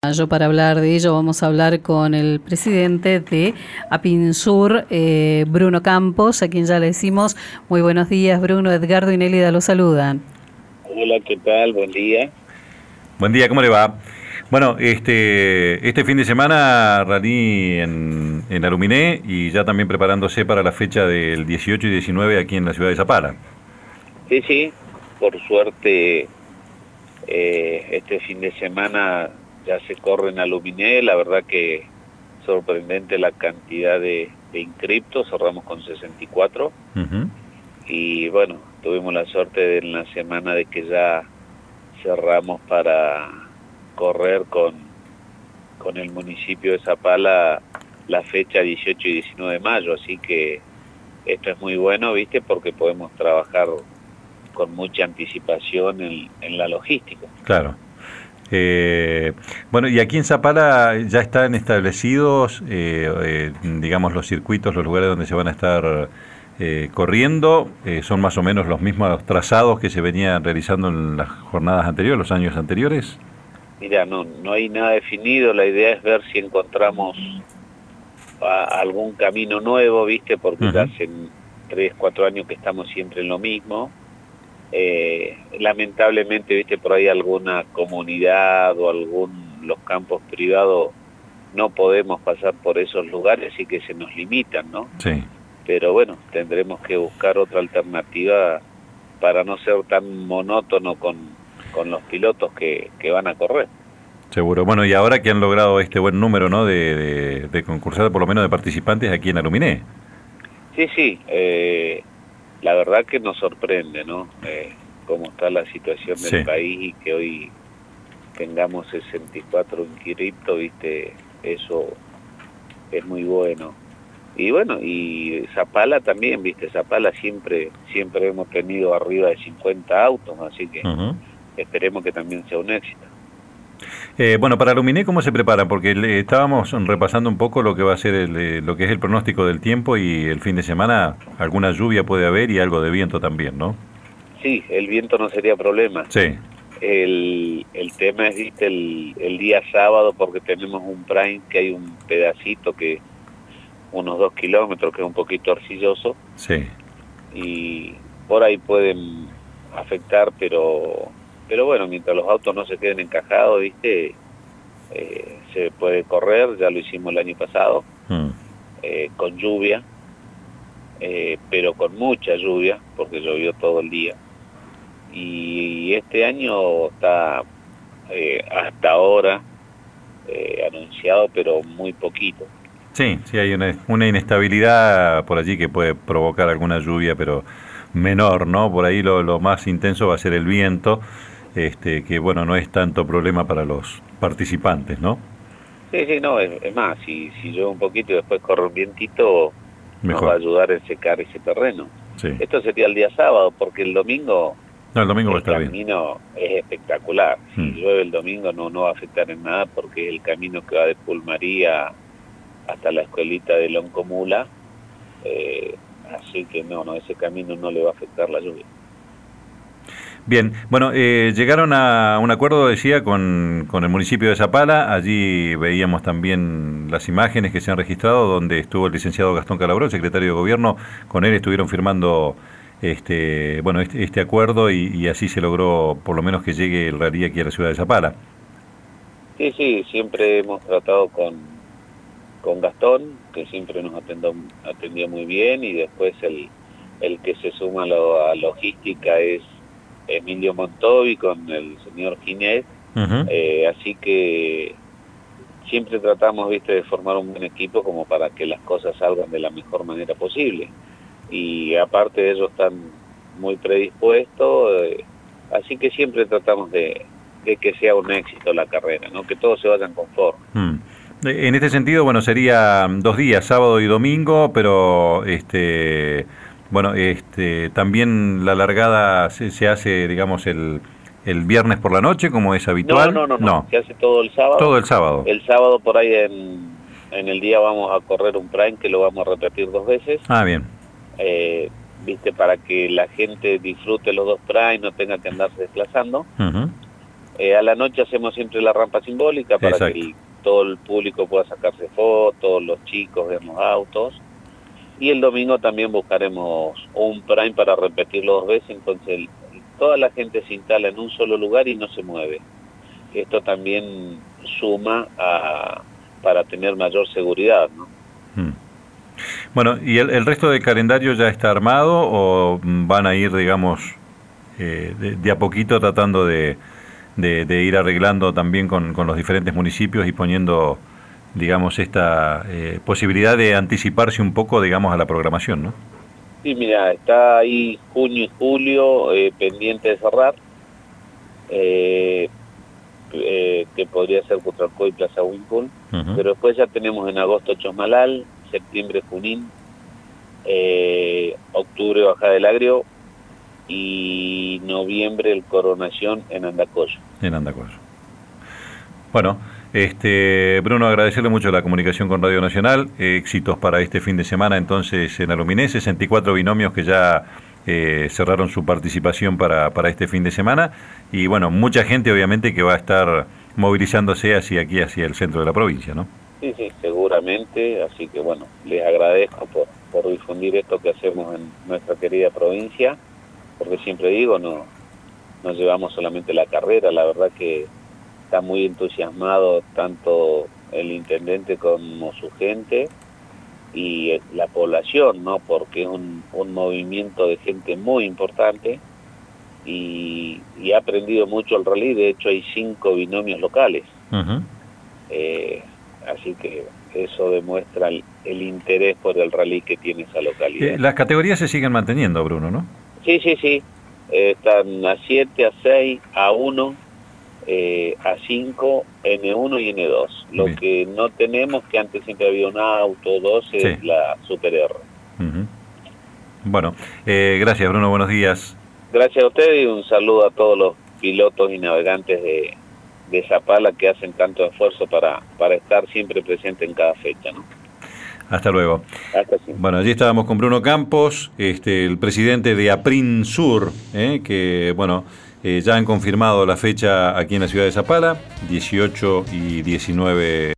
Para hablar de ello vamos a hablar con el presidente de APINSUR, Bruno Campos, a quien ya le decimos muy buenos días. Bruno, Edgardo y Nélida lo saludan. Hola, ¿qué tal? Buen día. Buen día, ¿cómo le va? Bueno, este fin de semana rally en Aluminé y ya también preparándose para la fecha del 18 y 19 aquí en la ciudad de Zapala. Sí, por suerte este fin de semana ya se corre en Aluminé. La verdad que sorprendente la cantidad de inscriptos, cerramos con 64. Y bueno, tuvimos la suerte de en la semana de que ya cerramos para correr con el municipio de Zapala la fecha 18 y 19 de mayo, así que esto es muy bueno, ¿viste? Porque podemos trabajar con mucha anticipación en la logística. Claro. Bueno, y aquí en Zapala ya están establecidos, digamos, los circuitos, los lugares donde se van a estar corriendo. ¿Son más o menos los mismos trazados que se venían realizando en las jornadas anteriores, los años anteriores? Mira, no hay nada definido. La idea es ver si encontramos algún camino nuevo, ¿viste? Porque ya hace 3, 4 años que estamos siempre en lo mismo. Lamentablemente, ¿viste? Por ahí alguna comunidad o los campos privados no podemos pasar por esos lugares y que se nos limitan, ¿no? Sí. Pero bueno, tendremos que buscar otra alternativa para no ser tan monótono con los pilotos que van a correr. Seguro. Bueno, y ahora que han logrado este buen número, ¿no?, de concursar, por lo menos de participantes aquí en Aluminé. Sí, la verdad que nos sorprende, ¿no? Cómo está la situación del país y que hoy tengamos 64 inscriptos, ¿viste? Eso es muy bueno. Y bueno, y Zapala también, ¿viste? Zapala siempre hemos tenido arriba de 50 autos, así que esperemos que también sea un éxito. Bueno, para Aluminé, ¿cómo se prepara? Porque estábamos repasando un poco lo que va a ser lo que es el pronóstico del tiempo, y el fin de semana alguna lluvia puede haber y algo de viento también, ¿no? Sí, el viento no sería problema. Sí. El tema es, ¿viste? El día sábado, porque tenemos un prime que hay un pedacito que unos 2 kilómetros que es un poquito arcilloso. Sí. Y por ahí pueden afectar, pero bueno, mientras los autos no se queden encajados, ¿viste? Se puede correr. Ya lo hicimos el año pasado con lluvia, pero con mucha lluvia, porque llovió todo el día. Y este año está hasta ahora anunciado, pero muy poquito. Sí, hay una inestabilidad por allí que puede provocar alguna lluvia, pero menor, ¿no? Por ahí lo más intenso va a ser el viento, que bueno, no es tanto problema para los participantes, ¿no? Sí, no, es más, si llueve un poquito y después corre un vientito, mejor. Nos va a ayudar a secar ese terreno. Sí. Esto sería el día sábado, porque el domingo... No, el domingo va a estar bien. El camino es espectacular. Si llueve el domingo no va a afectar en nada, porque es el camino que va de Pulmaría hasta la escuelita de Loncomula, así que no, ese camino no le va a afectar la lluvia. Bien, bueno, llegaron a un acuerdo, decía, con el municipio de Zapala. Allí veíamos también las imágenes que se han registrado, donde estuvo el licenciado Gastón Calabró, secretario de Gobierno. Con él estuvieron firmando este acuerdo, y así se logró por lo menos que llegue el rally aquí a la ciudad de Zapala. Sí, siempre hemos tratado con Gastón, que siempre nos atendió muy bien, y después el que se suma a logística es Emilio Montovi con el señor Ginés. Así que siempre tratamos, ¿viste?, de formar un buen equipo como para que las cosas salgan de la mejor manera posible. Y aparte de ellos están muy predispuestos, así que siempre tratamos de que sea un éxito la carrera, ¿no? Que todos se vayan conformes. En este sentido, bueno, sería 2 días, sábado y domingo, pero también la largada se hace, digamos, el viernes por la noche, como es habitual. No, se hace todo el sábado. Todo el sábado. El sábado por ahí en el día vamos a correr un prime que lo vamos a repetir 2 veces. Ah, bien. ¿Viste? Para que la gente disfrute los 2 prime, no tenga que andarse desplazando. A la noche hacemos siempre la rampa simbólica para Exacto. que todo el público pueda sacarse fotos, los chicos vean los autos. Y el domingo también buscaremos un prime para repetirlo 2 veces, entonces toda la gente se instala en un solo lugar y no se mueve. Esto también suma para tener mayor seguridad, ¿no? Bueno, ¿y el resto del calendario ya está armado o van a ir, digamos, de a poquito tratando de ir arreglando también con los diferentes municipios y poniendo, digamos, esta posibilidad de anticiparse un poco, digamos, a la programación, ¿no? Sí, mira, está ahí junio y julio pendiente de cerrar, que podría ser Cutralcó y Plaza Winkle, pero después ya tenemos en agosto Chosmalal, septiembre Junín, octubre Bajada del Agrio y noviembre el Coronación en Andacollo. En Andacollo. Bueno, Bruno, agradecerle mucho la comunicación con Radio Nacional, éxitos para este fin de semana entonces en Aluminé, 64 binomios que ya cerraron su participación para este fin de semana y bueno, mucha gente obviamente que va a estar movilizándose hacia aquí, hacia el centro de la provincia, ¿no? Sí, seguramente, así que bueno, les agradezco por difundir esto que hacemos en nuestra querida provincia, porque siempre digo, no llevamos solamente la carrera, la verdad que está muy entusiasmado tanto el intendente como su gente y la población, ¿no? Porque es un movimiento de gente muy importante y ha aprendido mucho el rally, de hecho hay 5 binomios locales. Así que eso demuestra el interés por el rally que tiene esa localidad. Las categorías se siguen manteniendo, Bruno, ¿no? Sí. Están A7, A6, A1, A5, N1 y N2. Lo Bien. que no tenemos, que antes siempre había un auto 12, es Sí. la Super R. Bueno, gracias, Bruno, buenos días. Gracias a ustedes y un saludo a todos los pilotos y navegantes de Zapala que hacen tanto esfuerzo para estar siempre presente en cada fecha, ¿no? Hasta luego. Hasta siempre. Bueno, allí estábamos con Bruno Campos, el presidente de Aprinsur, que bueno, ya han confirmado la fecha aquí en la ciudad de Zapala, 18 y 19